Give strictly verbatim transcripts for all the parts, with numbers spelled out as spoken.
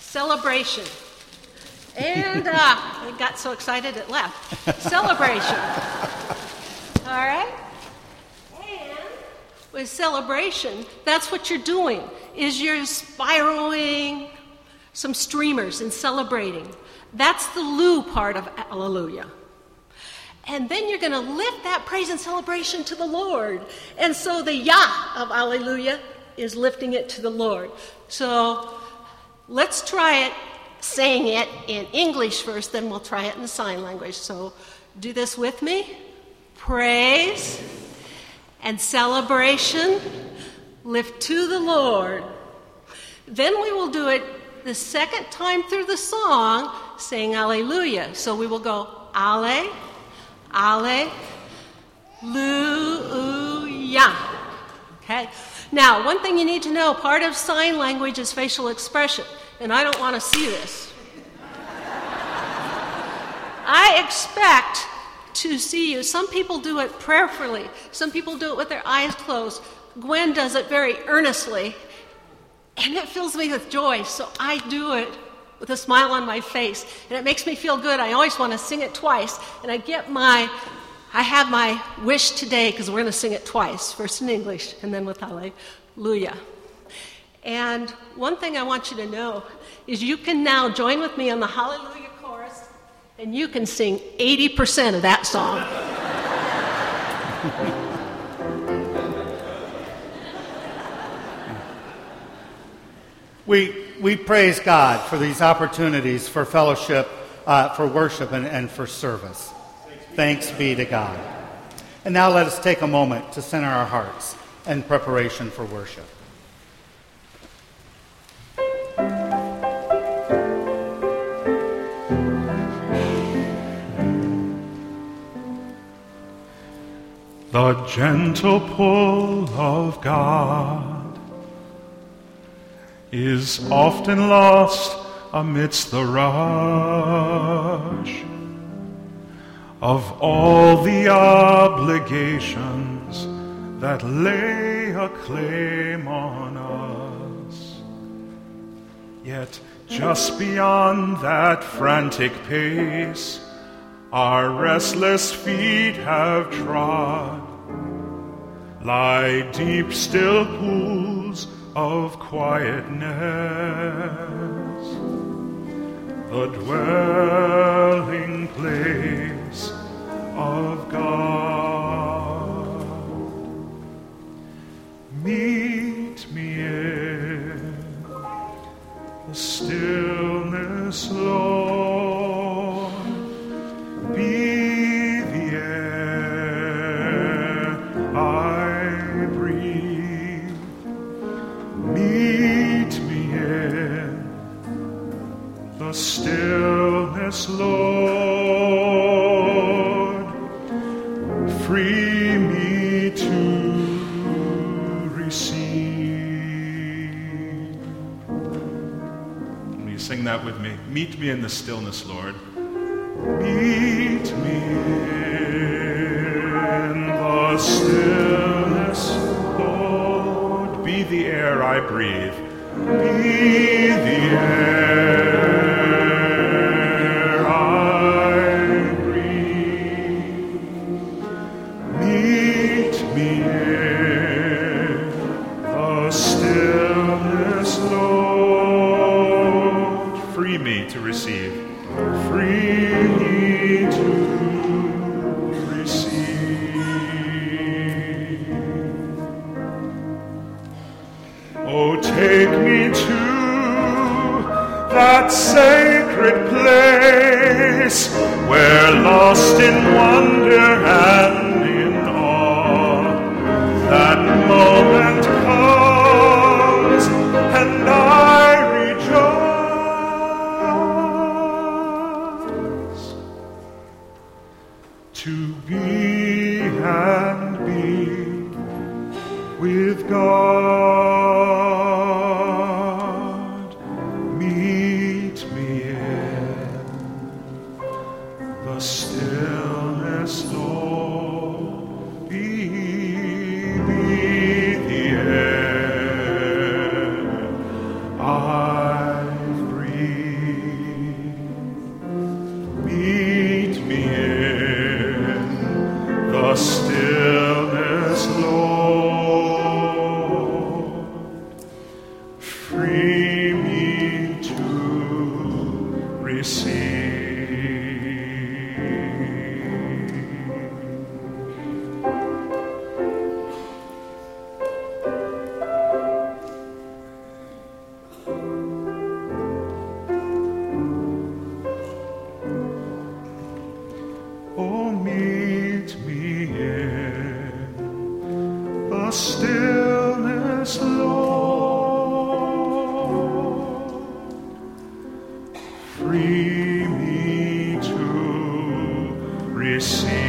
celebration. And uh, it got so excited it left. Celebration. All right? And with celebration, that's what you're doing, is you're spiraling some streamers and celebrating. That's the Lu part of Alleluia. And then you're going to lift that praise and celebration to the Lord. And so the Yah of Alleluia is lifting it to the Lord. So let's try it, saying it in English first, then we'll try it in the sign language. So do this with me. Praise and celebration lift to the Lord. Then we will do it the second time through the song, saying Alleluia. So we will go Ale, Ale, Lu-u-ya. Okay? Now, one thing you need to know, part of sign language is facial expression, and I don't want to see this. I expect to see you. Some people do it prayerfully. Some people do it with their eyes closed. Gwen does it very earnestly, and it fills me with joy, so I do it with a smile on my face, and it makes me feel good. I always want to sing it twice, and I get my, I have my wish today, because we're going to sing it twice, first in English, and then with Alleluia. And one thing I want you to know is you can now join with me on the Hallelujah chorus, and you can sing eighty percent of that song. We we praise God for these opportunities for fellowship, uh, for worship, and, and for service. Thanks be to God. And now let us take a moment to center our hearts in preparation for worship. The gentle pull of God is often lost amidst the rush of all the obligations that lay a claim on us. Yet just beyond that frantic pace, our restless feet have trod, lie deep still pools of quietness, the dwelling place of God. Meet me in the stillness, Lord. Be the air I breathe. Meet me in the stillness, Lord. Free me to receive. Will you sing that with me? Meet me in the stillness, Lord. Meet me in the stillness, Lord. Be the air I breathe. Be the air I breathe. Meet me in the stillness, Lord. Free me to receive. Free me to receive. Oh, take me to that sacred place where, lost in wonder and in awe, that moment comes and I rejoice. To be and be with God. Meet me in the stillness, Lord. Be me the air I breathe. free me to receive. Oh, meet me in the stillness, Lord. Free me to receive.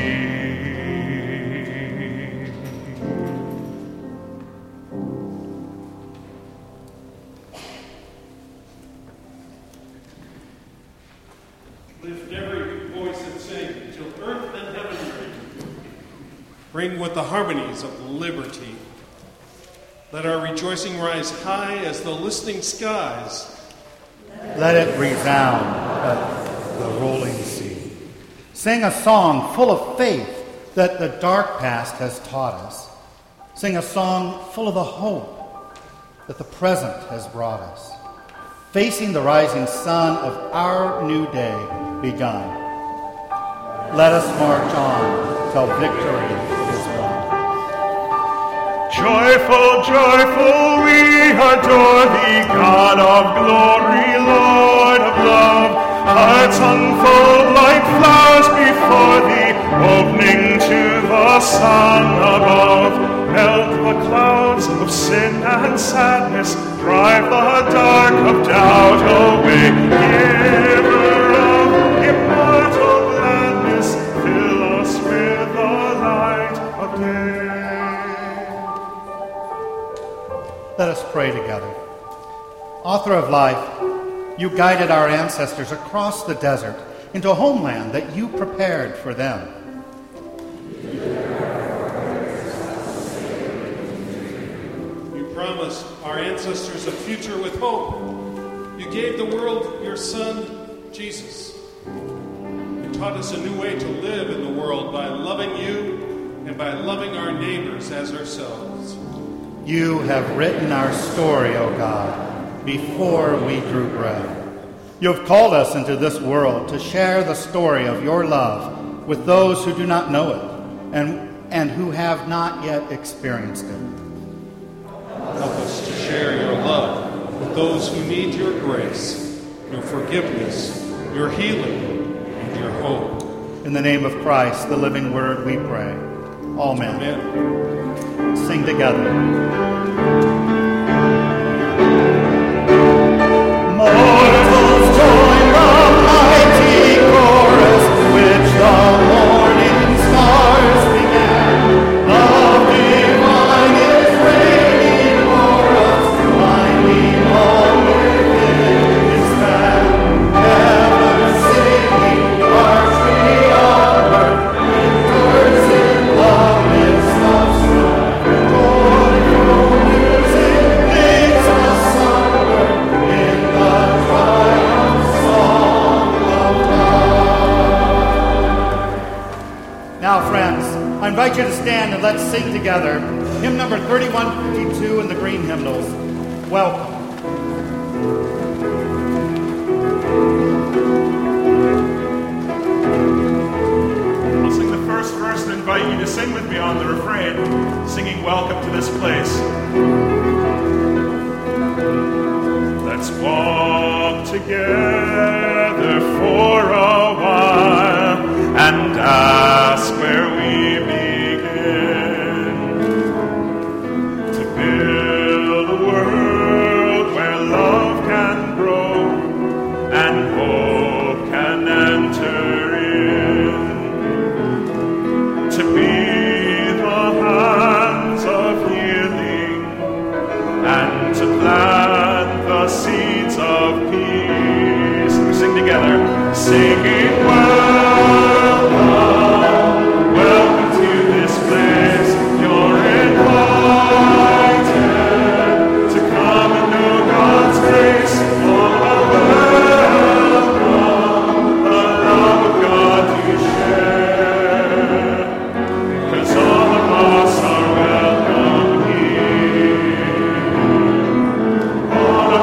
Lift every voice and sing till earth and heaven ring. Ring with the harmonies of liberty. Let our rejoicing rise high as the listening skies. Let it resound at the rolling sea. Sing a song full of faith that the dark past has taught us. Sing a song full of the hope that the present has brought us, facing the rising sun of our new day begun. Let us march on till victory is won. Joyful, joyful, we adore thee, God of glory, Lord of love. Hearts unfold like flowers before thee, opening to the sun above. Melt the clouds of sin and sadness, drive the dark of doubt away. Giver of immortal gladness, fill us with the light of day. Let us pray together. Author of life, you guided our ancestors across the desert into a homeland that you prepared for them. You promised our ancestors a future with hope. You gave the world your Son, Jesus. You taught us a new way to live in the world by loving you and by loving our neighbors as ourselves. You have written our story, O God, before we drew breath. You have called us into this world to share the story of your love with those who do not know it and, and who have not yet experienced it. Help us to share your love with those who need your grace, your forgiveness, your healing, and your hope. In the name of Christ, the living word, we pray. Amen. Amen. Sing together. Mortals join the mighty chorus which the morning stars began. Love divine is reigning o'er us, binding all within his span. Ever singing, archly onward, endures in the midst of strife. Joyful music leads us onward in the triumph song of love. Now, friends, I invite you to stand and let's sing together hymn number thirty-one fifty-two in the green hymnals. Welcome. I'll sing the first verse and invite you to sing with me on the refrain, singing Welcome to this place. Let's walk together for a while and ask where we begin to build a world where love can grow and hope can enter in, to be the hands of healing and to plant the seeds of peace. We sing together, singing welcome, welcome to this place. You're invited to come and know God's grace. All are welcome, the love of God to share. 'Cause all of us are welcome here. All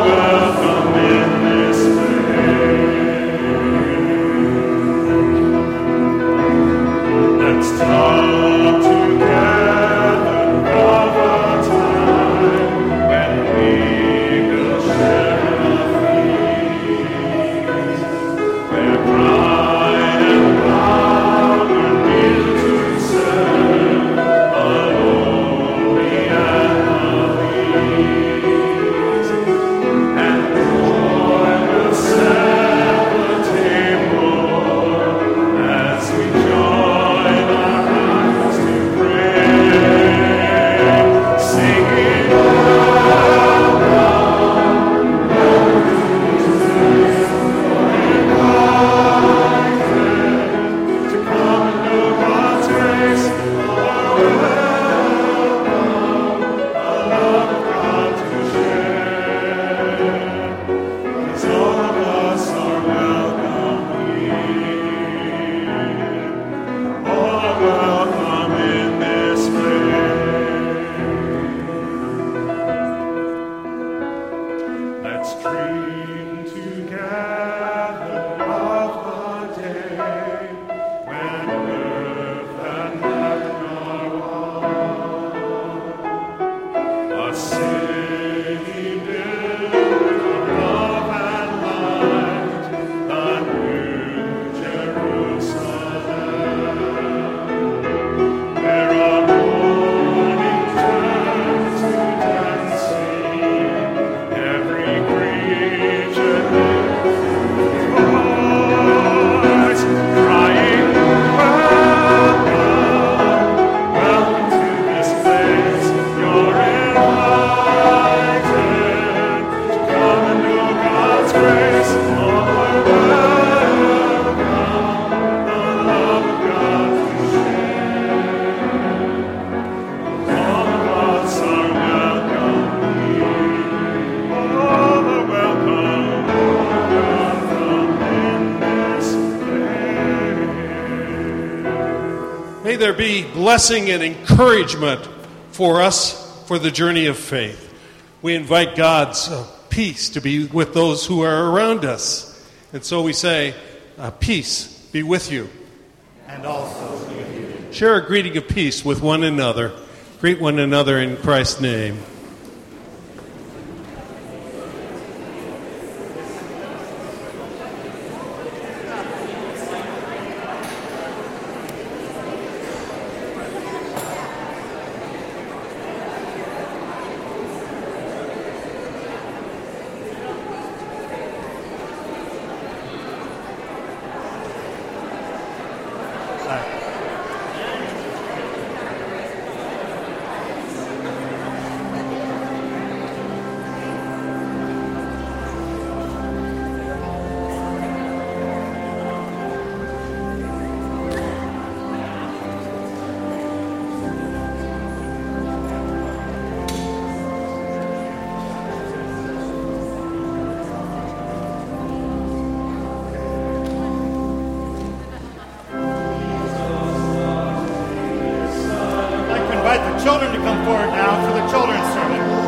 May there be blessing and encouragement for us for the journey of faith. We invite God's uh, peace to be with those who are around us. And so we say, uh, peace be with you. And also with you. Share a greeting of peace with one another. Greet one another in Christ's name. Children to come forward now for the children's sermon.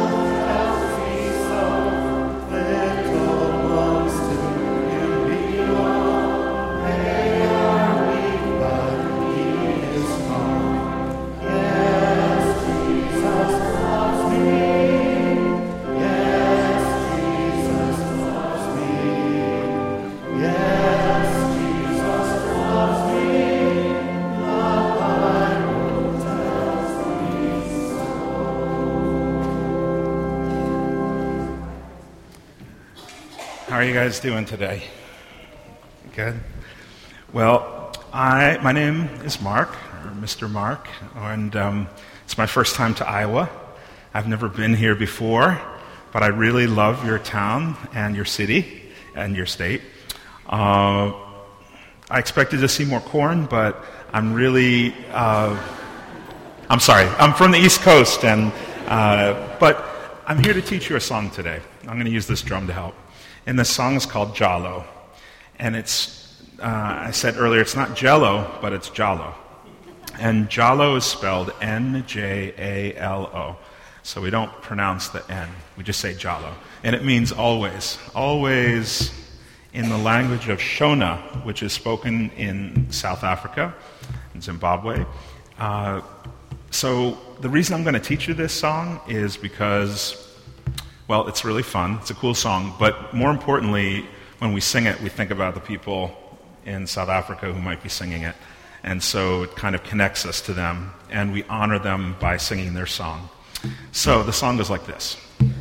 How are you guys doing today? Good? Well, I my name is Mark, or Mister Mark, and um, it's my first time to Iowa. I've never been here before, but I really love your town and your city and your state. Uh, I expected to see more corn, but I'm really, uh, I'm sorry, I'm from the East Coast, and uh, but I'm here to teach you a song today. I'm going to use this drum to help. And the song is called Jalo. And it's, uh, I said earlier, it's not Jello, but it's Jalo. And Jalo is spelled N J A L O. So we don't pronounce the N, we just say Jalo. And it means always. Always in the language of Shona, which is spoken in South Africa, in Zimbabwe. Uh, so the reason I'm going to teach you this song is because, well, it's really fun. It's a cool song. But more importantly, when we sing it, we think about the people in South Africa who might be singing it. And so it kind of connects us to them. And we honor them by singing their song. So the song goes like this.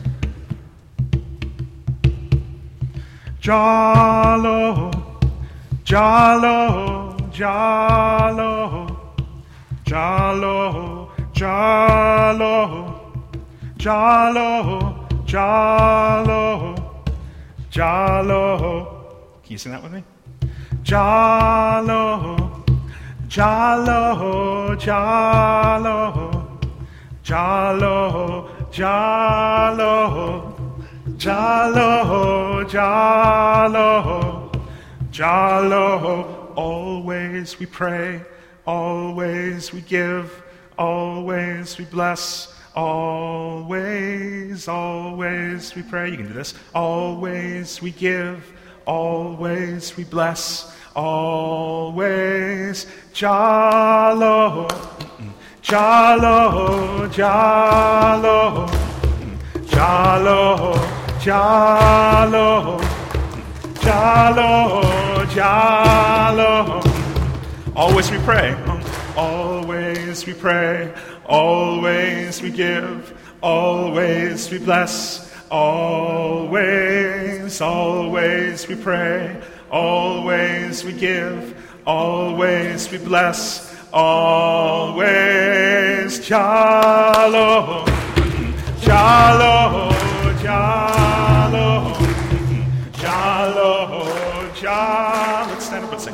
Jalo, Jalo, Jalo, Jalo, Jalo, Jalo. Jalo, Jalo. Can you sing that with me? Jalo, Jalo, Jalo, Jalo, Jalo, Jalo, Jalo, Jalo. Always we pray, always we give, always we bless, always, always we pray. You can do this. Always we give, always we bless, always. Jalo, Jalo, Jalo, Jalo, Jalo, Jalo, Jalo. Always we pray. Always we pray. Always we give. Always we bless. Always, always we pray. Always we give. Always we bless. Always. Jalo, Jalo, Jalo, Jalo, Jalo. Let's stand up and sing.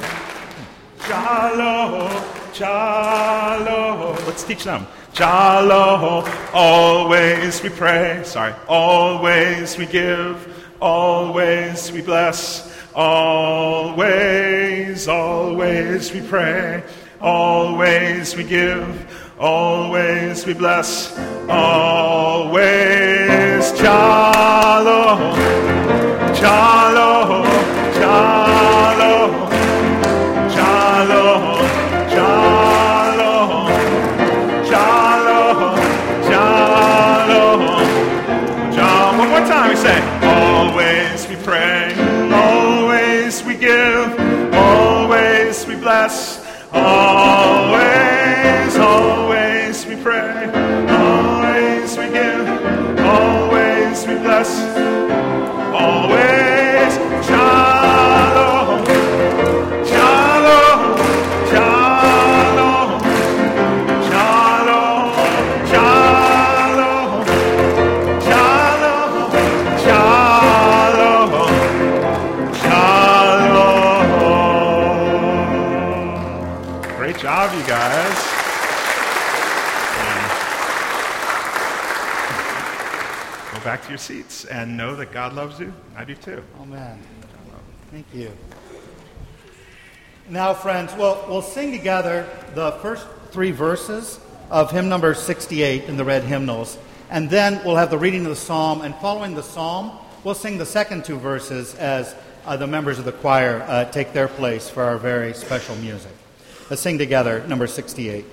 Jalo, Jalo. Let's teach them. Jalo, always we pray. Sorry. Always we give. Always we bless. Always, always we pray. Always we give. Always we bless. Always. Jalo, Jalo, Jalo, Jalo, Jalo, Jalo, Jalo, Jalo. One more time we say, always we pray, always we give, always we bless, always, always we pray, always we give, always we bless, always. Jalo, Jalo, Jalo, Jalo, Jalo, Jalo, Jalo, Jalo. Great job, you guys. Go back to your seats and know that God loves you. I do too. Amen. Thank you. Now, friends, we'll, we'll sing together the first three verses of hymn number sixty-eight in the red hymnals, and then we'll have the reading of the psalm, and following the psalm, we'll sing the second two verses as uh, the members of the choir uh, take their place for our very special music. Let's sing together number sixty-eight.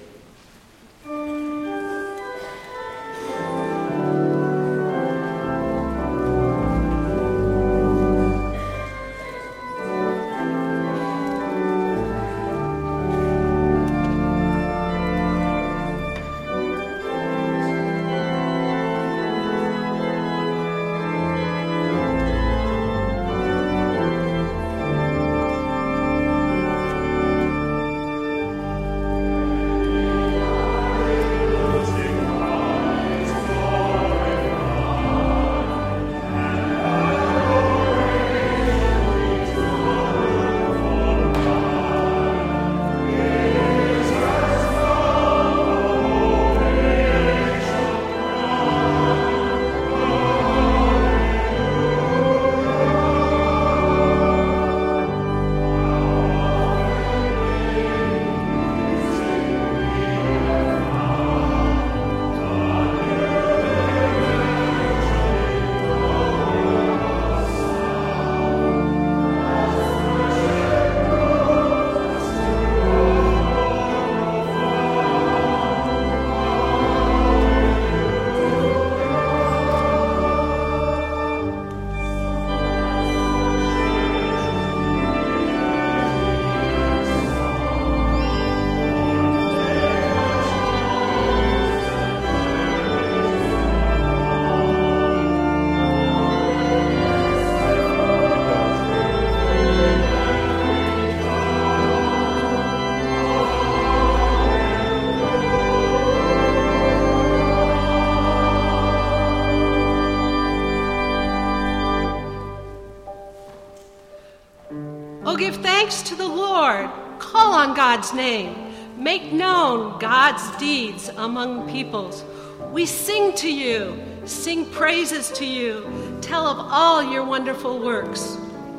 Give thanks to the Lord. Call on God's name. Make known God's deeds among peoples. We sing to you, sing praises to you, tell of all your wonderful works.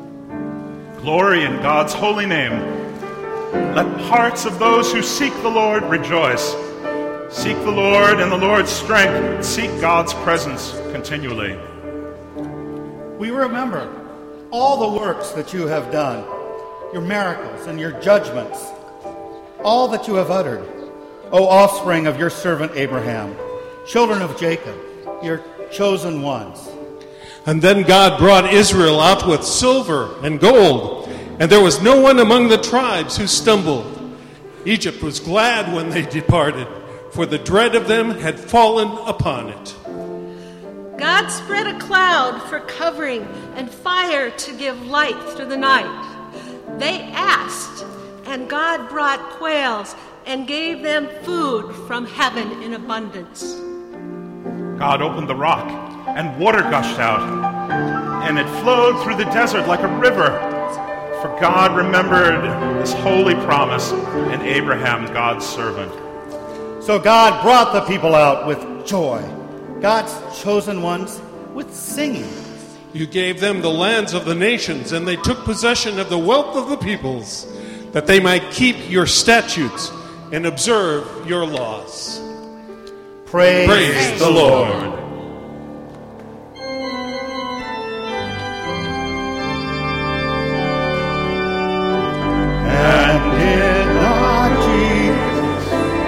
Glory in God's holy name. Let hearts of those who seek the Lord rejoice. Seek the Lord and the Lord's strength. Seek God's presence continually. We remember all the works that you have done, your miracles and your judgments, all that you have uttered, O offspring of your servant Abraham, children of Jacob, your chosen ones. And then God brought Israel out with silver and gold, and there was no one among the tribes who stumbled. Egypt was glad when they departed, for the dread of them had fallen upon it. God spread a cloud for covering and fire to give light through the night. They asked, and God brought quails and gave them food from heaven in abundance. God opened the rock, and water gushed out, and it flowed through the desert like a river. For God remembered this holy promise in Abraham, God's servant. So God brought the people out with joy, God's chosen ones with singing. You gave them the lands of the nations, and they took possession of the wealth of the peoples, that they might keep your statutes and observe your laws. Praise, Praise the Lord. And did not Jesus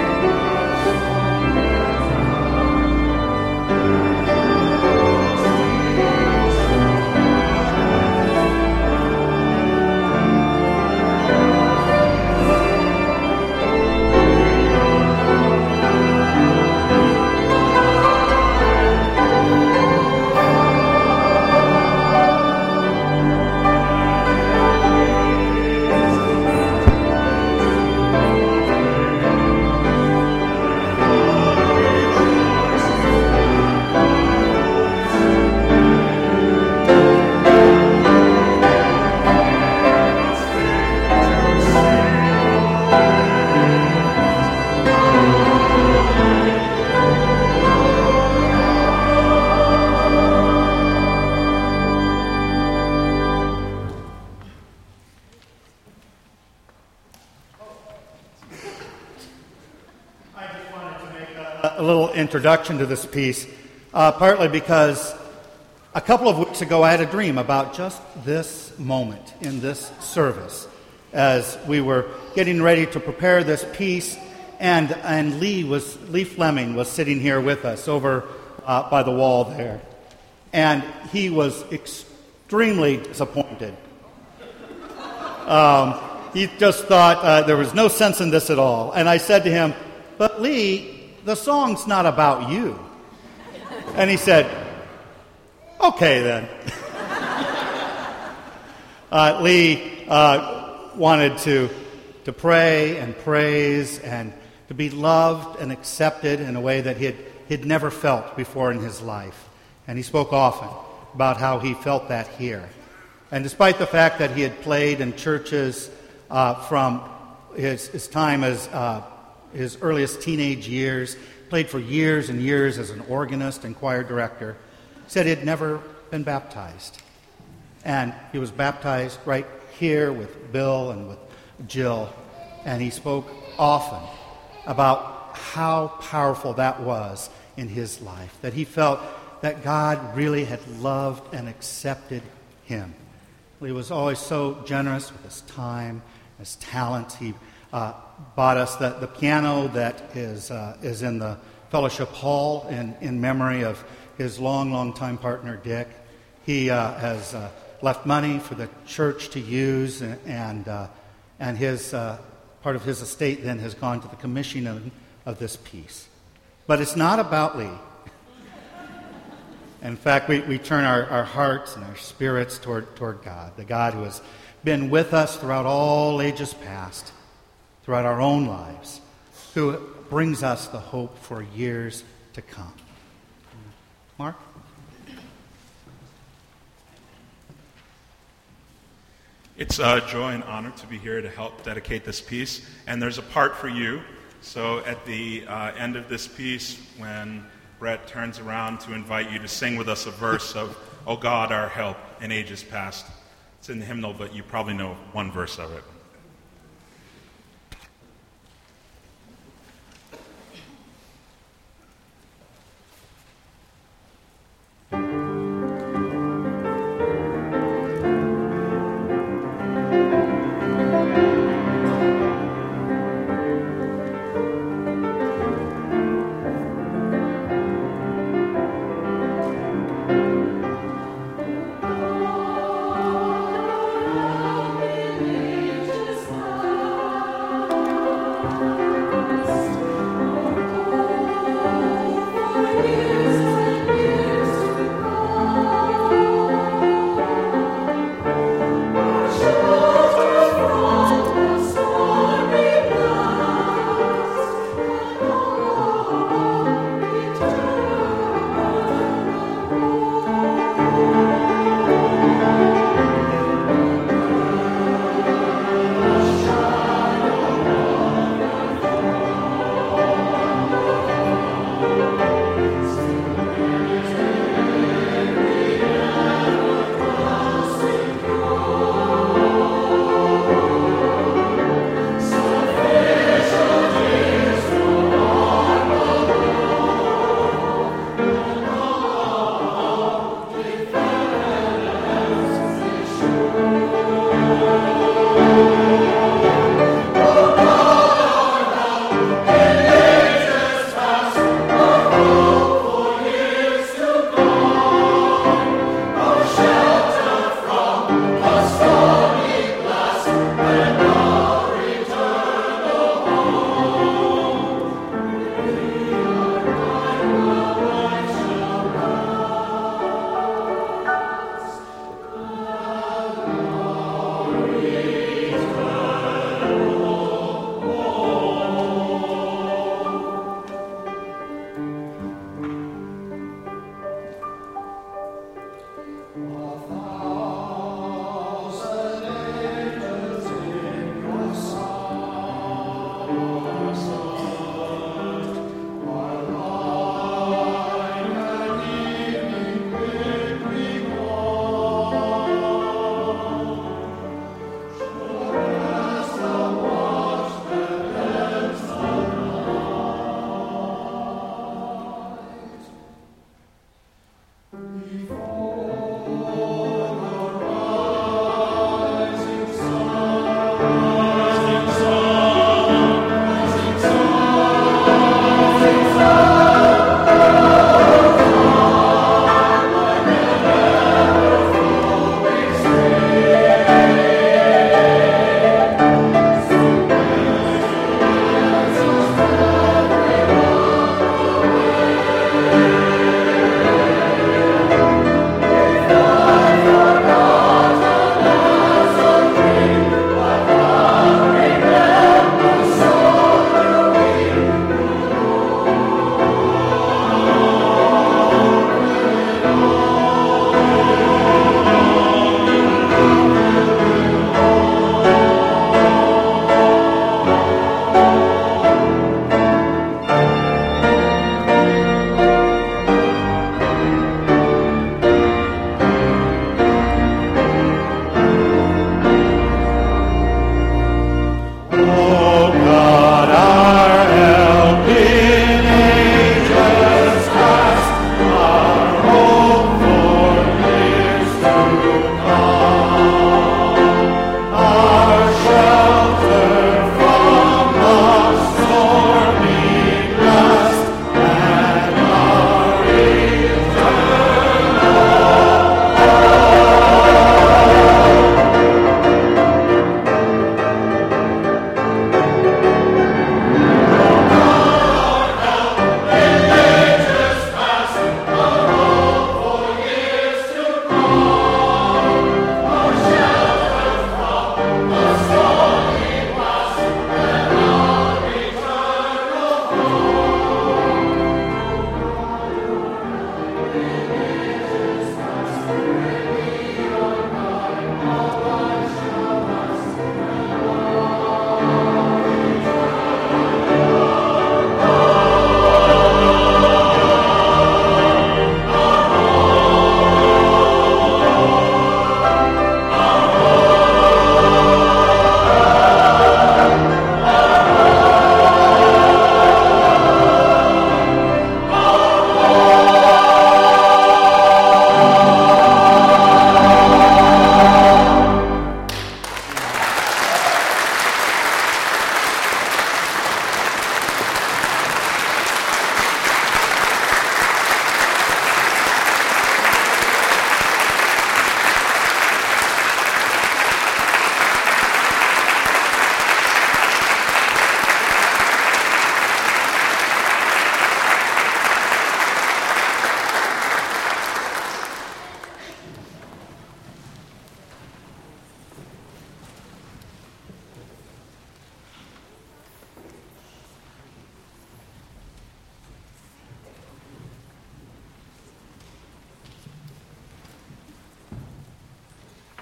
a little introduction to this piece, uh, partly because a couple of weeks ago I had a dream about just this moment in this service as we were getting ready to prepare this piece, and and Lee was Lee Fleming was sitting here with us over uh, by the wall there, and he was extremely disappointed. Um, he just thought uh, there was no sense in this at all, and I said to him, "But Lee, the song's not about you." And he said, "Okay, then." uh, Lee uh, wanted to, to pray and praise and to be loved and accepted in a way that he had, he'd never felt before in his life. And he spoke often about how he felt that here. And despite the fact that he had played in churches uh, from his, his time as uh, his earliest teenage years, played for years and years as an organist and choir director, said he had never been baptized. And he was baptized right here with Bill and with Jill, and he spoke often about how powerful that was in his life, that he felt that God really had loved and accepted him. He was always so generous with his time, his talent. He uh, bought us the, the piano that is uh, is in the fellowship hall in, in memory of his long, long time partner, Dick. He uh, has uh, left money for the church to use, and and, uh, and his uh, part of his estate then has gone to the commissioning of, of this piece. But it's not about Lee. In fact, we, we turn our, our hearts and our spirits toward, toward God, the God who has been with us throughout all ages past, throughout our own lives, who brings us the hope for years to come. Mark? It's a joy and honor to be here to help dedicate this piece, and there's a part for you. So at the uh, end of this piece, when Brett turns around to invite you to sing with us a verse of "O God, our help in ages past." It's in the hymnal, but you probably know one verse of it.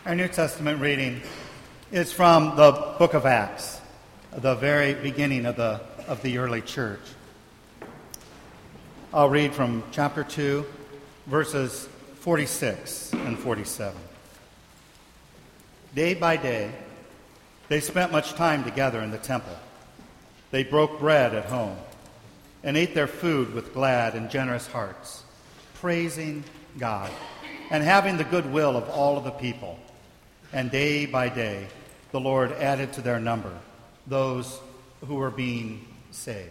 Our New Testament reading is from the book of Acts, the very beginning of the of the early church. I'll read from chapter two, verses forty-six and forty-seven. Day by day, they spent much time together in the temple. They broke bread at home and ate their food with glad and generous hearts, praising God and having the goodwill of all of the people. And day by day, the Lord added to their number those who were being saved.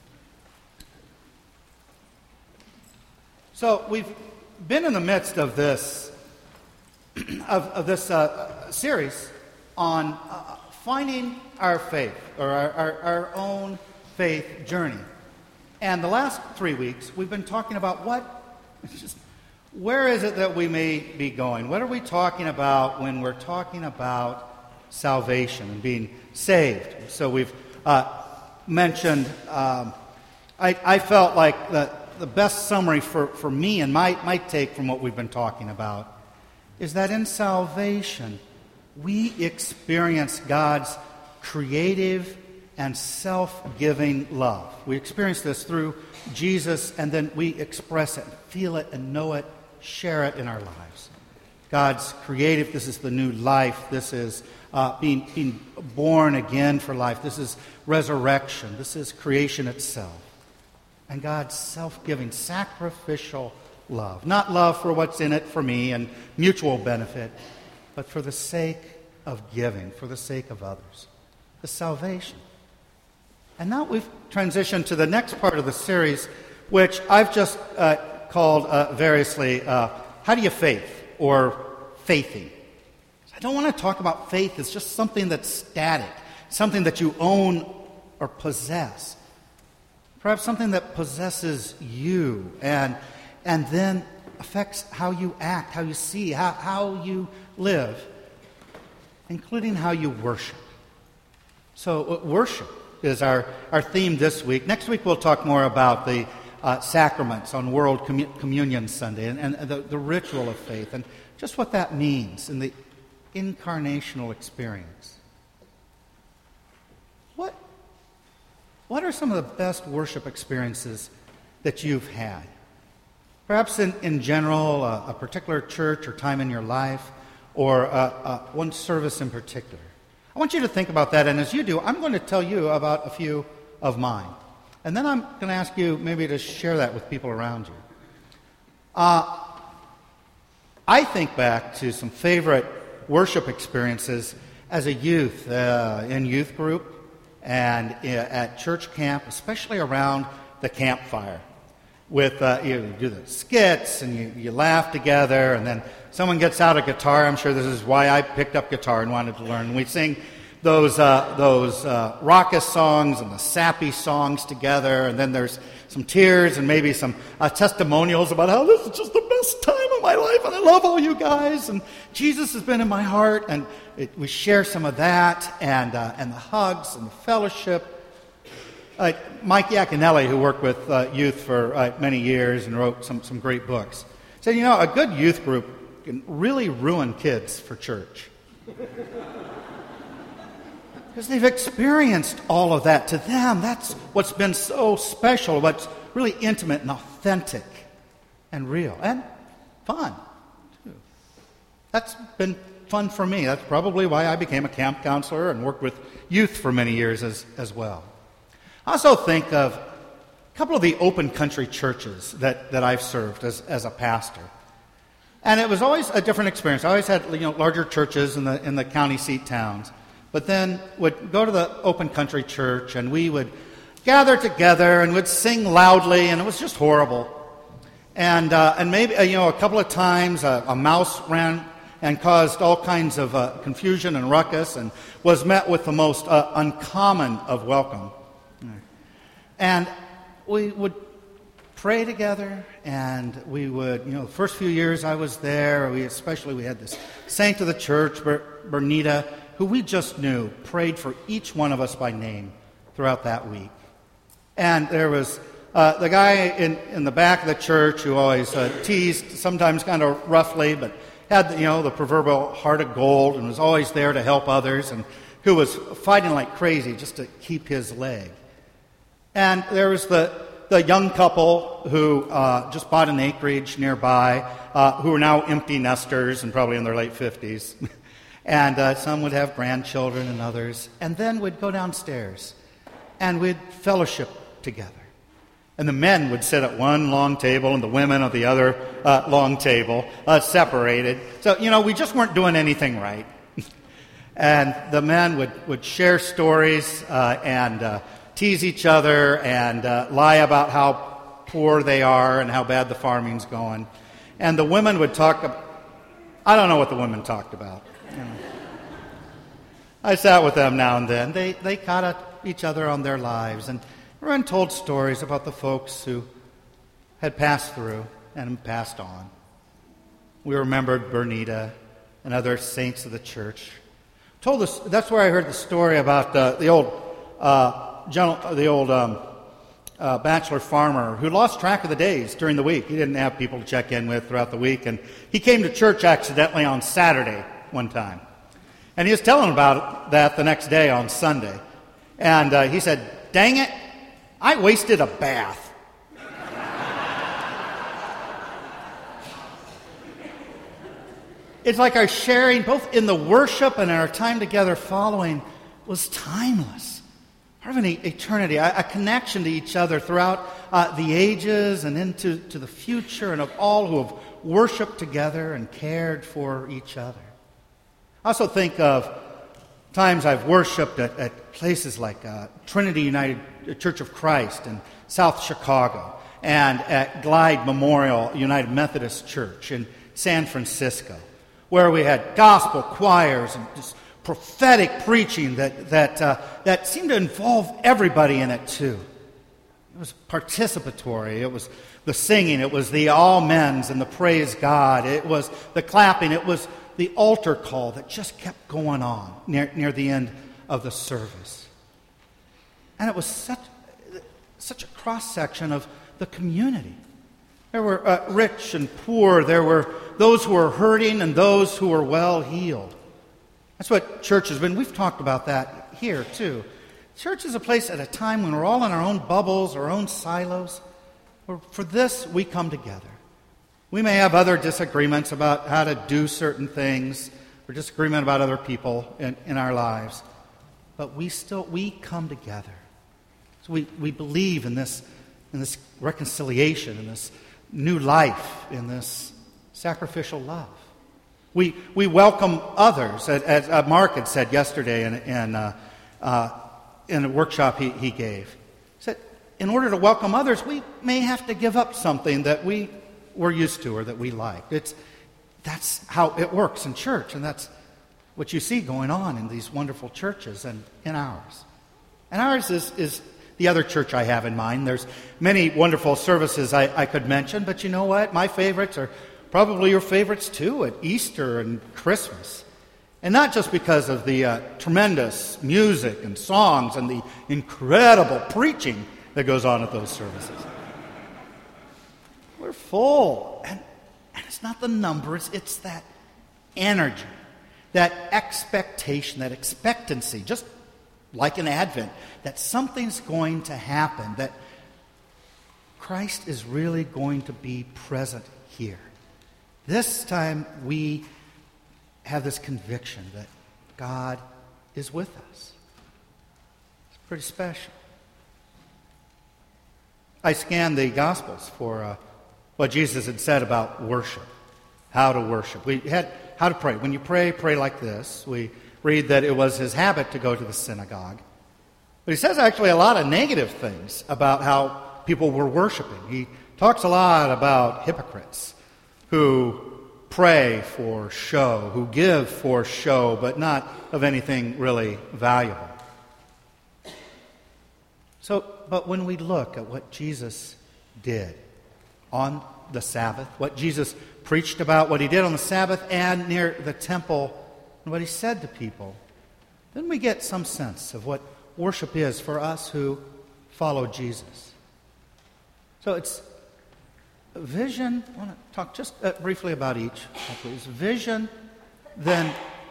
So we've been in the midst of this of, of this uh, series on uh, finding our faith, or our, our, our own faith journey. And the last three weeks, we've been talking about what, just, where is it that we may be going? What are we talking about when we're talking about salvation and being saved? So we've uh, mentioned, um, I, I felt like the, the best summary for, for me and my, my take from what we've been talking about is that in salvation, we experience God's creative and self-giving love. We experience this through Jesus, and then we express it, feel it, and know it, share it in our lives. God's creative, this is the new life. This is uh, being, being born again for life. This is resurrection. This is creation itself. And God's self-giving, sacrificial love. Not love for what's in it for me and mutual benefit, but for the sake of giving, for the sake of others. The salvation. And now we've transitioned to the next part of the series, which I've just uh, called uh, variously, uh, How Do You Faith? Or Faithing. I don't want to talk about faith as just something that's static, something that you own or possess. Perhaps something that possesses you and, and then affects how you act, how you see, how, how you live, including how you worship. So uh, worship is our, our theme this week. Next week we'll talk more about the uh, sacraments on World Commun- Communion Sunday and, and the, the ritual of faith and just what that means in the incarnational experience. What, what are some of the best worship experiences that you've had? Perhaps in, in general, uh, a particular church or time in your life, or uh, uh, one service in particular. I want you to think about that, and as you do, I'm going to tell you about a few of mine. And then I'm going to ask you maybe to share that with people around you. Uh, I think back to some favorite worship experiences as a youth, uh, in youth group and uh, at church camp, especially around the campfire. With uh, you do the skits and you, you laugh together, and then someone gets out a guitar. I'm sure this is why I picked up guitar and wanted to learn. We sing those uh, those uh, raucous songs and the sappy songs together, and then there's some tears and maybe some uh, testimonials about how this is just the best time of my life, and I love all you guys, and Jesus has been in my heart, and it, we share some of that, and uh, and the hugs and the fellowship. Uh, Mike Yaconelli, who worked with uh, youth for uh, many years and wrote some, some great books, said, you know, a good youth group can really ruin kids for church. Because they've experienced all of that. To them, that's what's been so special, what's really intimate and authentic and real and fun, too. That's been fun for me. That's probably why I became a camp counselor and worked with youth for many years as, as well. I also think of a couple of the open country churches that, that I've served as, as a pastor. And it was always a different experience. I always had, you know, larger churches in the in the county seat towns. But then would go to the open country church, and we would gather together and would sing loudly, and it was just horrible. And uh, and maybe, uh, you know, a couple of times uh, a mouse ran and caused all kinds of uh, confusion and ruckus and was met with the most uh, uncommon of welcome. And we would pray together, and we would, you know, the first few years I was there, we especially, we had this saint of the church, Ber- Bernita, who we just knew, prayed for each one of us by name throughout that week. And there was uh, the guy in, in the back of the church who always uh, teased, sometimes kind of roughly, but had, you know, the proverbial heart of gold and was always there to help others, and who was fighting like crazy just to keep his leg. And there was the, the young couple who uh, just bought an acreage nearby, uh, who are now empty nesters and probably in their late fifties. And uh, some would have grandchildren and others. And then we'd go downstairs and we'd fellowship together. And the men would sit at one long table and the women at the other uh, long table, uh, separated. So, you know, we just weren't doing anything right. And the men would, would share stories uh, and uh, tease each other and uh, lie about how poor they are and how bad the farming's going. And the women would talk about, I don't know what the women talked about. You know. I sat with them now and then. They they caught up each other on their lives, and everyone told stories about the folks who had passed through and passed on. We remembered Bernita and other saints of the church. Told us that's where I heard the story about uh, the old uh, general, the old um, uh, bachelor farmer who lost track of the days during the week. He didn't have people to check in with throughout the week, and he came to church accidentally on Saturday one time. And he was telling about that the next day on Sunday. And uh, he said, "Dang it, I wasted a bath." It's like our sharing, both in the worship and in our time together following, was timeless. Part of an eternity, a, a connection to each other throughout uh, the ages and into to the future, and of all who have worshiped together and cared for each other. I also think of times I've worshiped at, at places like uh, Trinity United Church of Christ in South Chicago, and at Glide Memorial United Methodist Church in San Francisco, where we had gospel choirs and just prophetic preaching that that uh, that seemed to involve everybody in it too. It was participatory. It was the singing. It was the amens and the praise God. It was the clapping. It was the altar call that just kept going on near near the end of the service. And it was such such a cross section of the community. There were uh, rich and poor. There were those who were hurting and those who were well healed. That's what church has been. We've talked about that here too. Church is a place at a time when we're all in our own bubbles, our own silos. For this, we come together. We may have other disagreements about how to do certain things, or disagreement about other people in, in our lives, but we still we come together. So we, we believe in this in this reconciliation, in this new life, in this sacrificial love. We we welcome others, as, as Mark had said yesterday in in, uh, uh, in a workshop he, he gave. He said, in order to welcome others, we may have to give up something that we we're used to or that we like. It's that's how it works in church, and that's what you see going on in these wonderful churches and in ours. And ours is is the other church I have in mind. There's many wonderful services I, I could mention, but you know what? My favorites are probably your favorites too, at Easter and Christmas. And not just because of the uh, tremendous music and songs and the incredible preaching that goes on at those services. We're full. And, and it's not the numbers, it's that energy, that expectation, that expectancy, just like in Advent, that something's going to happen, that Christ is really going to be present here. This time we have this conviction that God is with us. It's pretty special. I scanned the Gospels for uh, what Jesus had said about worship, how to worship. We had how to pray. When you pray, pray like this. We read that it was his habit to go to the synagogue. But he says actually a lot of negative things about how people were worshiping. He talks a lot about hypocrites who pray for show, who give for show, but not of anything really valuable. So, but when we look at what Jesus did on the Sabbath, what Jesus preached about, what he did on the Sabbath and near the temple, and what he said to people, then we get some sense of what worship is for us who follow Jesus. So it's vision, I want to talk just uh, briefly about each, please. Vision, then,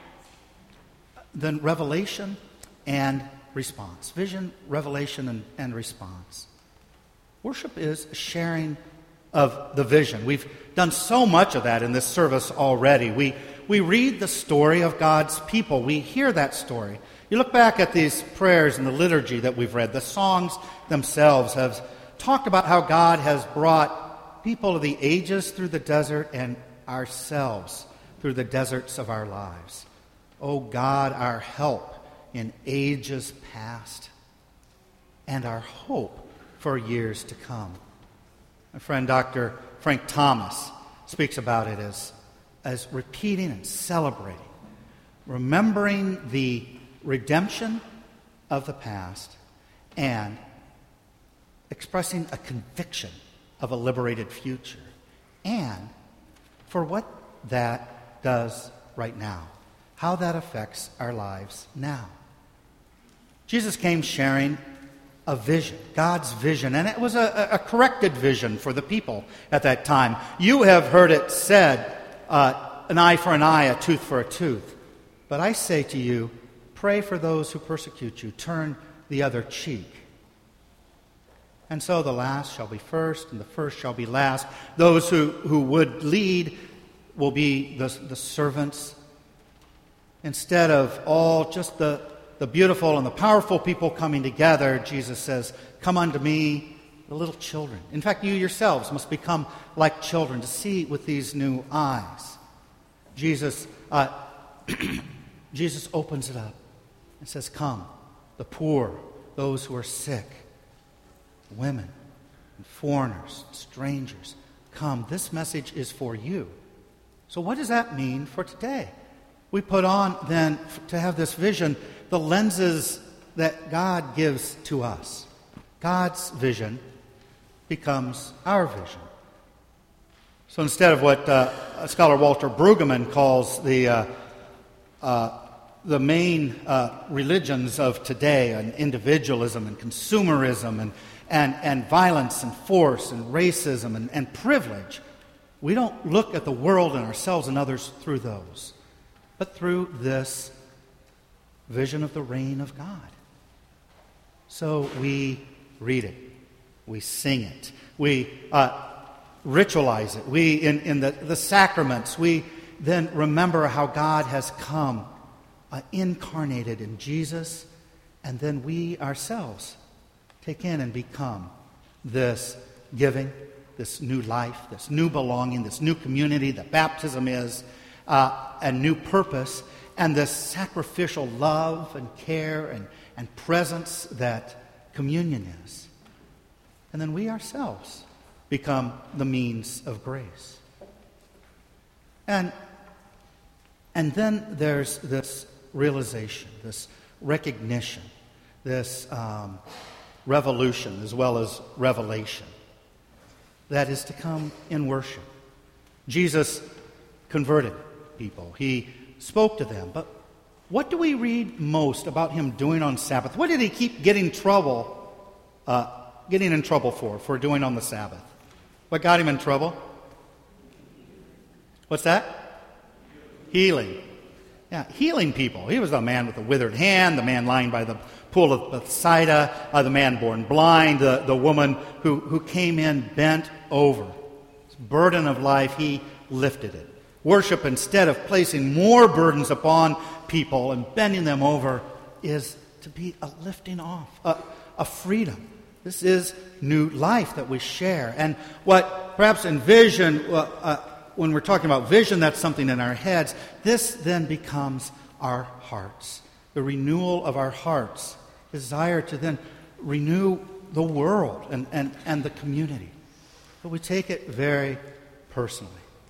then revelation and response. Vision, revelation, and, and response. Worship is sharing of the vision. We've done so much of that in this service already. We, we read the story of God's people. We hear that story. You look back at these prayers in the liturgy that we've read. The songs themselves have talked about how God has brought people of the ages through the desert and ourselves through the deserts of our lives. O God, our help in ages past and our hope for years to come. My friend Doctor Frank Thomas speaks about it as, as repeating and celebrating, remembering the redemption of the past and expressing a conviction of a liberated future, and for what that does right now, how that affects our lives now. Jesus came sharing a vision, God's vision, and it was a, a corrected vision for the people at that time. You have heard it said, uh, an eye for an eye, a tooth for a tooth. But I say to you, pray for those who persecute you. Turn the other cheek. And so the last shall be first, and the first shall be last. Those who, who would lead will be the, the servants. Instead of all just the, the beautiful and the powerful people coming together, Jesus says, come unto me, the little children. In fact, you yourselves must become like children to see with these new eyes. Jesus, uh, Jesus opens it up and says, come, the poor, those who are sick, women, and foreigners, strangers, come. This message is for you. So what does that mean for today? We put on, then, to have this vision, the lenses that God gives to us. God's vision becomes our vision. So instead of what uh, scholar Walter Brueggemann calls the uh, uh, the main uh, religions of today, and individualism and consumerism and, and, and violence and force and racism and, and privilege, we don't look at the world and ourselves and others through those, but through this vision of the reign of God. So we read it, we sing it, we uh, ritualize it, we in, in the, the sacraments, we then remember how God has come uh, incarnated in Jesus, and then we ourselves take in and become this giving, this new life, this new belonging, this new community that baptism is, uh, a new purpose, and this sacrificial love and care and, and presence that communion is. And then we ourselves become the means of grace. And, and then there's this realization, this recognition, this um, revolution as well as revelation that is to come in worship. Jesus converted people. He spoke to them. But what do we read most about him doing on Sabbath? What did he keep getting trouble, uh, getting in trouble for, for doing on the Sabbath? What got him in trouble? What's that? Healing. Yeah, healing people. He was the man with the withered hand, the man lying by the pool of Bethsaida, uh, the man born blind, the, the woman who, who came in bent over. This burden of life, he lifted it. Worship, instead of placing more burdens upon people and bending them over, is to be a lifting off, a, a freedom. This is new life that we share. And what perhaps in vision, uh, uh, when we're talking about vision, that's something in our heads. This then becomes our hearts. The renewal of our hearts. Desire to then renew the world and, and, and the community. But we take it very personally.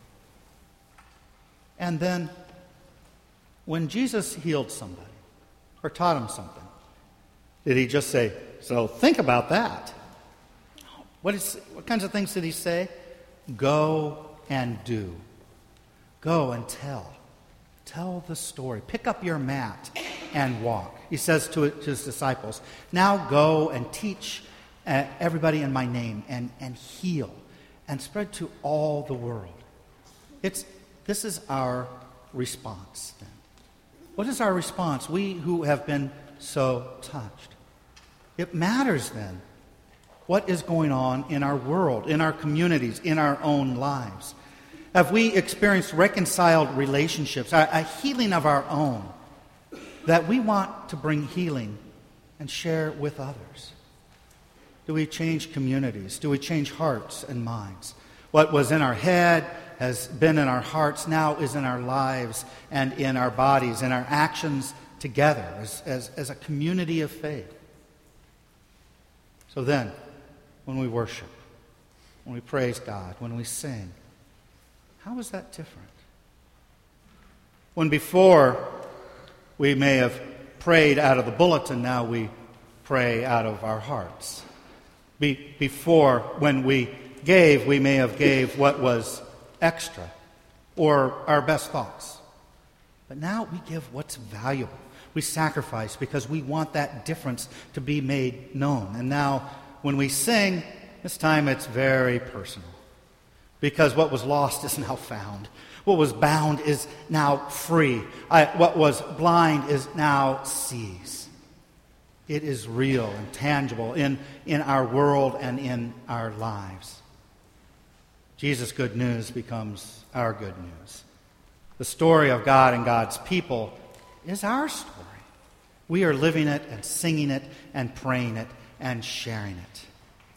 And then, when Jesus healed somebody or taught him something, did he just say, so think about that? What, is, what kinds of things did he say? Go and do. Go and tell. Tell the story. Pick up your mat and walk. He says to, to his disciples, now go and teach uh, everybody in my name and, and heal and spread to all the world. It's, this is our response then. What is our response? We who have been so touched. It matters then what is going on in our world, in our communities, in our own lives. Have we experienced reconciled relationships, a, a healing of our own that we want to bring healing and share with others? Do we change communities? Do we change hearts and minds? What was in our head has been in our hearts, now is in our lives and in our bodies, in our actions together as, as, as a community of faith. So then, when we worship, when we praise God, when we sing, how is that different? When before we may have prayed out of the bulletin, now we pray out of our hearts. Be, before, when we gave, we may have gave what was extra or our best thoughts. But now we give what's valuable. We sacrifice because we want that difference to be made known. And now when we sing, this time it's very personal. Because what was lost is now found. What was bound is now free. I, what was blind is now sees. It is real and tangible in, in our world and in our lives. Jesus' good news becomes our good news. The story of God and God's people is our story. We are living it and singing it and praying it and sharing it.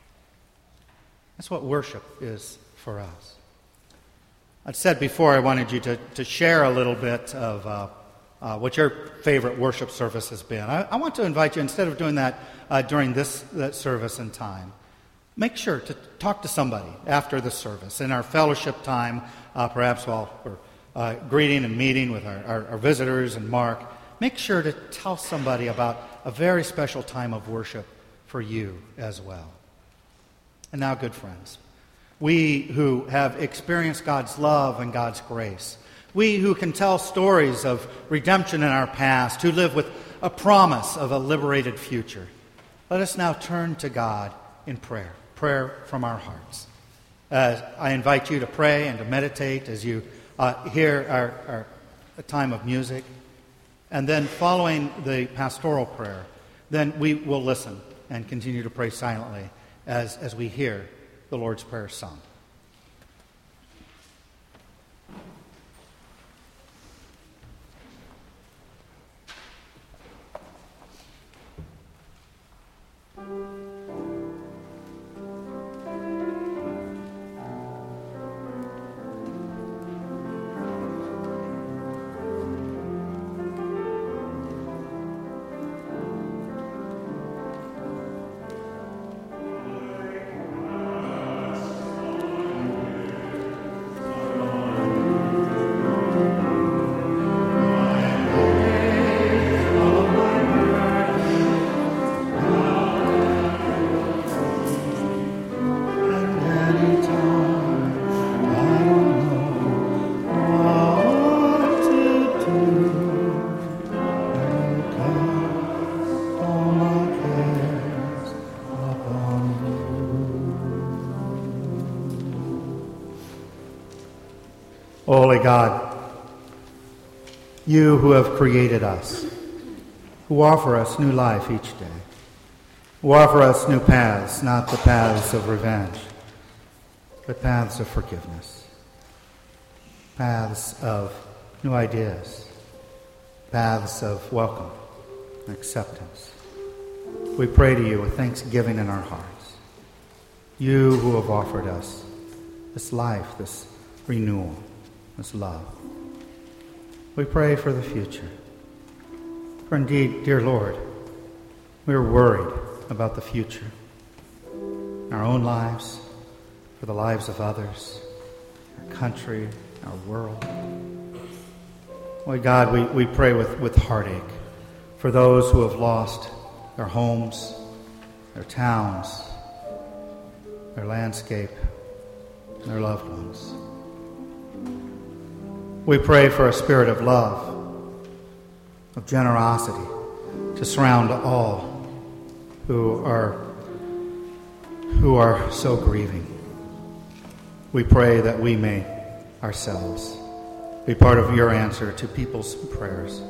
That's what worship is for us. I'd said before I wanted you to, to share a little bit of uh, uh, what your favorite worship service has been. I, I want to invite you, instead of doing that uh, during this that service and time, make sure to talk to somebody after the service. In our fellowship time, uh, perhaps while we're uh, greeting and meeting with our, our, our visitors and Mark, make sure to tell somebody about a very special time of worship for you as well. And now, good friends, we who have experienced God's love and God's grace, we who can tell stories of redemption in our past, who live with a promise of a liberated future, let us now turn to God in prayer, prayer from our hearts. Uh, I invite you to pray and to meditate as you uh, hear our, our a time of music. And then following the pastoral prayer, then we will listen and continue to pray silently as, as we hear the Lord's Prayer sung. Holy God, you who have created us, who offer us new life each day, who offer us new paths, not the paths of revenge, but paths of forgiveness, paths of new ideas, paths of welcome and acceptance. We pray to you with thanksgiving in our hearts, you who have offered us this life, this renewal, this love. We pray for the future. For indeed, dear Lord, we are worried about the future, in our own lives, for the lives of others, our country, our world. Lord God, we, we pray with, with heartache for those who have lost their homes, their towns, their landscape, and their loved ones. We pray for a spirit of love, of generosity, to surround all who are who are so grieving. We pray that we may ourselves be part of your answer to people's prayers.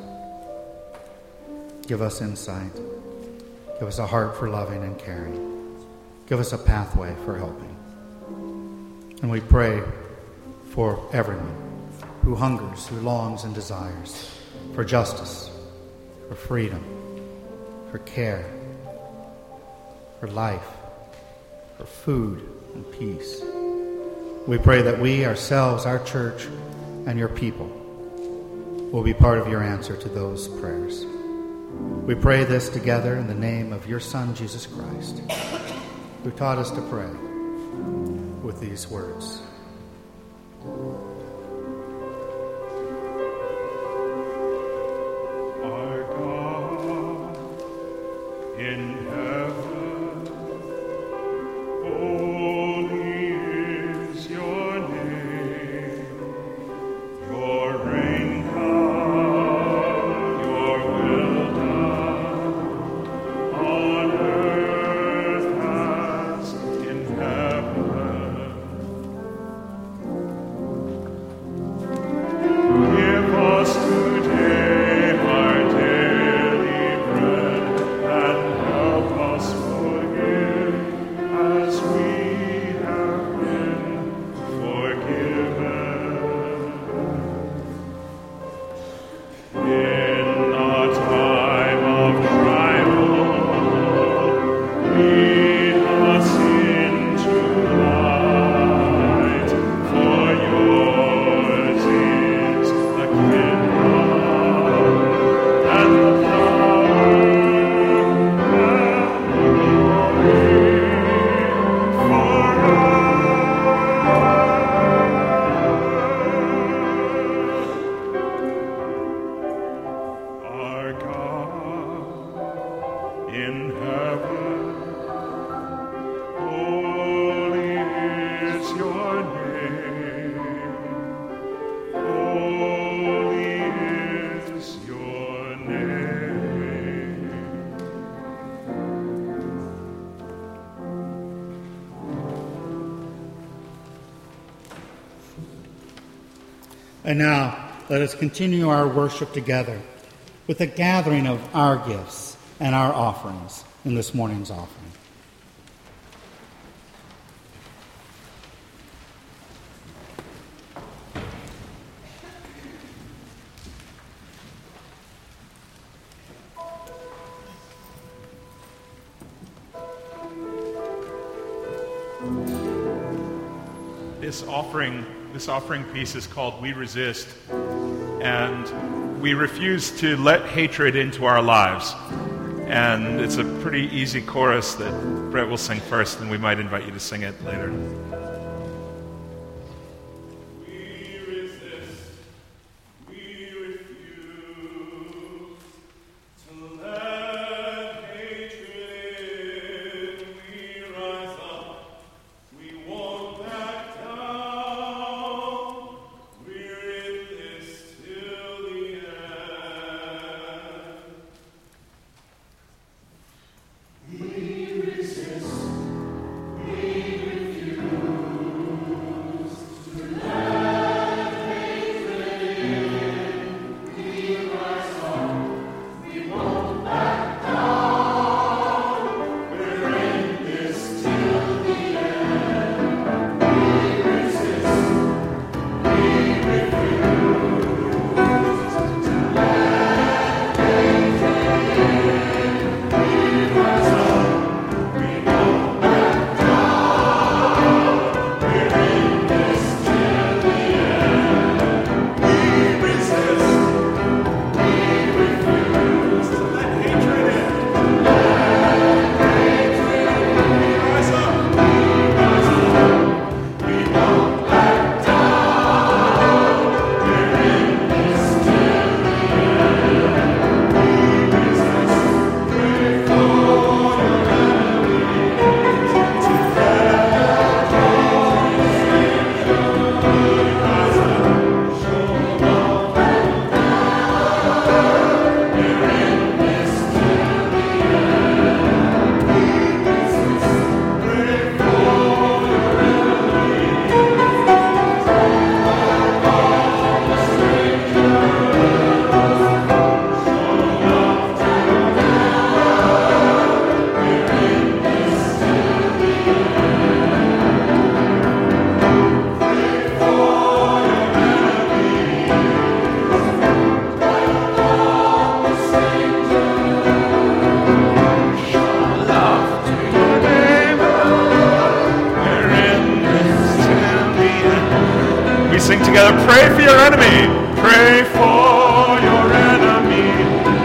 Give us insight. Give us a heart for loving and caring. Give us a pathway for helping. And we pray for everyone who hungers, who longs and desires for justice, for freedom, for care, for life, for food and peace. We pray that we ourselves, our church, and your people will be part of your answer to those prayers. We pray this together in the name of your Son, Jesus Christ, who taught us to pray with these words. Our God in heaven, holy is your name. Your reign come, your will done, on earth as in heaven. Give us today our daily bread, and help us forgive as we have been forgiven. In a time of trial, lead us into light, for yours is the kingdom and the power and the glory forever. Our God in heaven, holy is your name. Holy is your name. And now, let us continue our worship together with a gathering of our gifts and our offerings in this morning's offering. This offering, this offering piece is called We Resist, and we refuse to let hatred into our lives. And it's a pretty easy chorus that Brett will sing first, and we might invite you to sing it later. We resist, we refuse to let hatred in. We rise up, we won't back down. We're in this till the end. We resist, we refuse.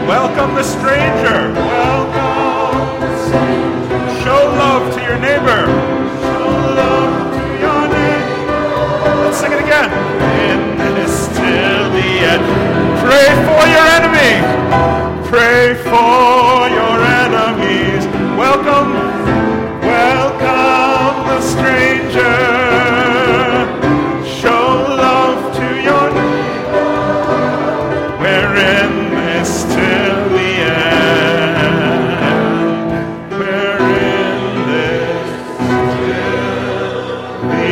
Welcome the stranger. Welcome the stranger. Show love to your neighbor. Show love to your neighbor. Let's sing it again. In this till the end. Pray for your enemy. Pray for your enemies. Welcome, welcome the stranger. Show love to your neighbor. We're in this till the end. We're in this till the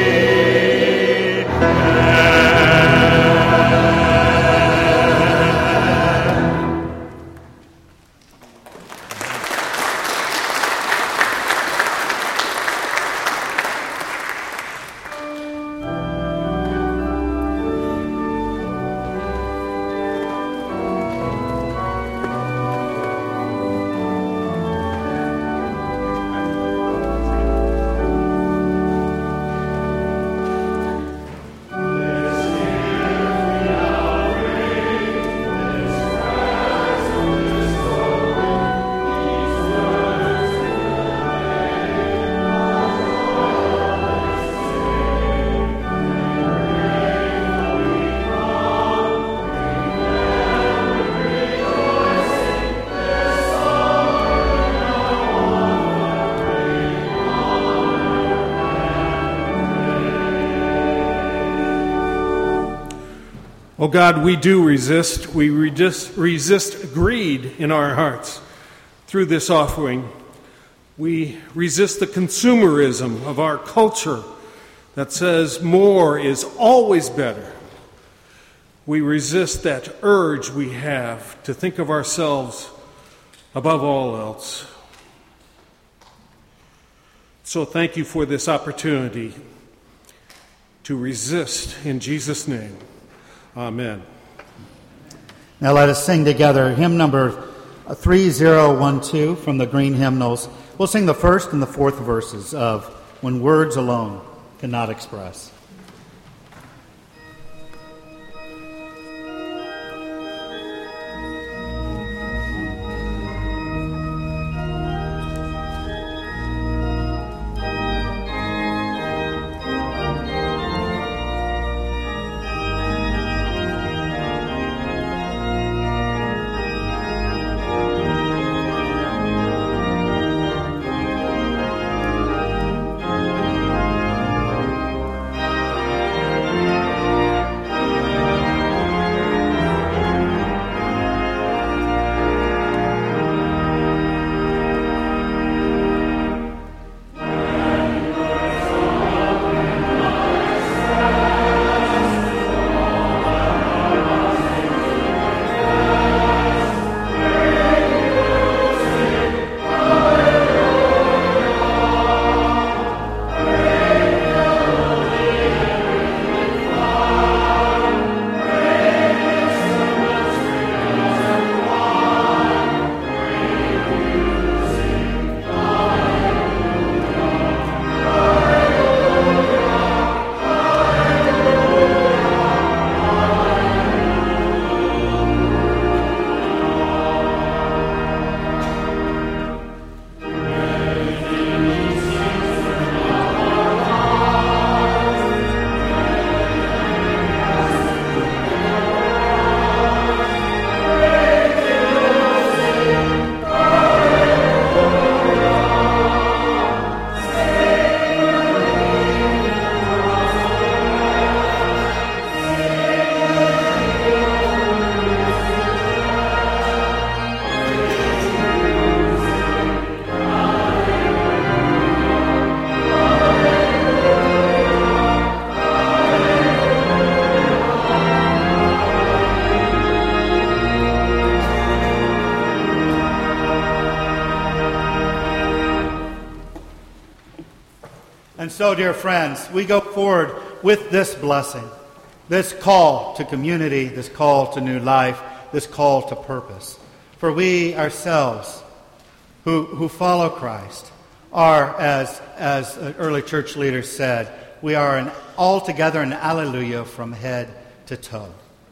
Oh God, we do resist. We resist, resist greed in our hearts through this offering. We resist the consumerism of our culture that says more is always better. We resist that urge we have to think of ourselves above all else. So thank you for this opportunity to resist in Jesus' name. Amen. Now let us sing together hymn number three oh one two from the Green Hymnals. We'll sing the first and the fourth verses of When Words Alone Cannot Express. And so, dear friends, we go forward with this blessing, this call to community, this call to new life, this call to purpose. For we ourselves, who, who follow Christ, are, as, as early church leaders said, we are an, altogether an alleluia from head to toe.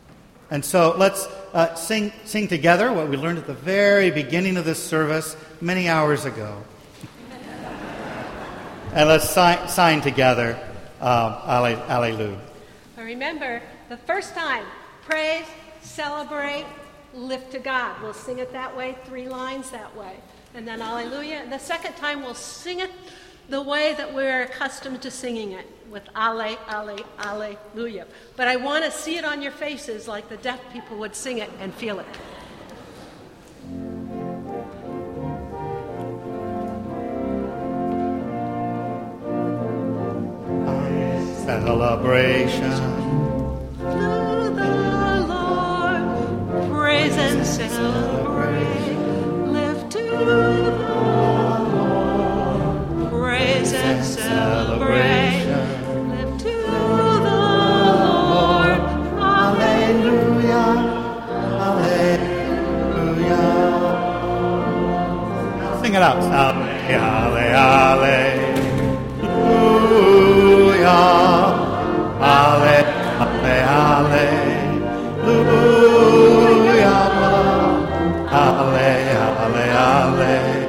And so let's uh, sing, sing together what we learned at the very beginning of this service many hours ago. And let's sign, sign together, um, alle- Alleluia. Remember, the first time, praise, celebrate, lift to God. We'll sing it that way, three lines that way. And then Alleluia. And the second time, we'll sing it the way that we're accustomed to singing it, with alle, alle, alleluia. But I want to see it on your faces like the deaf people would sing it and feel it. Celebration. To the Lord, praise and celebrate. Lift to the Lord, praise and celebrate. Lift to the Lord, Alleluia, Alleluia. Sing it out. Alle, alle, alleluia. Ale, ale, alleluia. Ale, ale, ale.